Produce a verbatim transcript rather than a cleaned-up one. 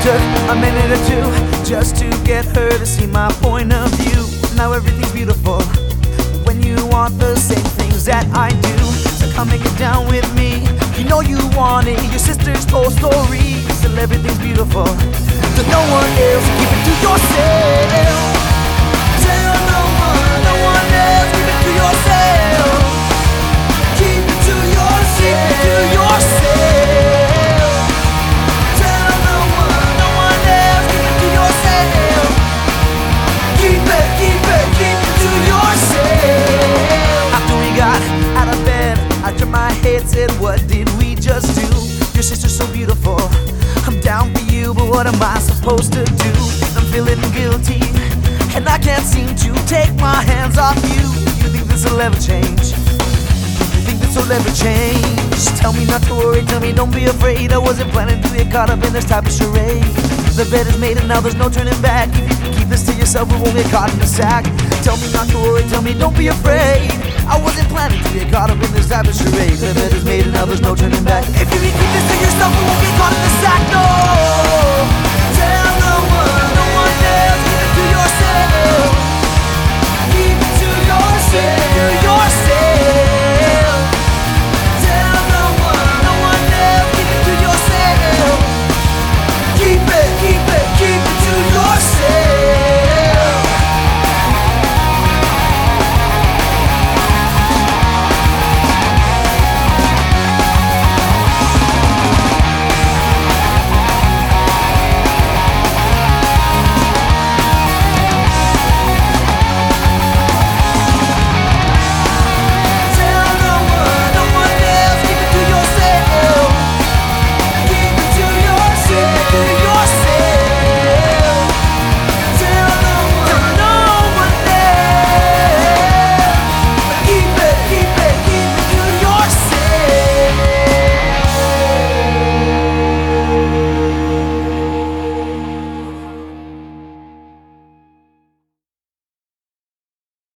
took a minute or two just to get her to see my point of view. Now everything's beautiful when you want the same things that I do. So come and get down with me. You know you want it, your sister's whole story. Still everything's beautiful, to no one else. Keep it to yourself. Tell no one, no one else. Keep it to yourself. Keep it to yourself. Keep it to yourself. Tell no one, no one else. Keep it to yourself. Keep it, keep it, keep it to yourself. After we got out of bed, I turned my head, said, what did we just do? Your sister's so beautiful, I'm down for you, but what am I supposed to do? I'm feeling guilty, and I can't seem to take my hands off you. You think this'll ever change? You think this'll ever change? Tell me not to worry, tell me don't be afraid. I wasn't planning to get caught up in this type of charade. The bed is made and now there's no turning back. If you can keep this to yourself, we won't get caught in the sack. Tell me not to worry, tell me don't be afraid. I wasn't planning to get caught up in this type of charade. The bed is made and now there's no turning back. If you can keep this to yourself, we won't get caught in the sack, no.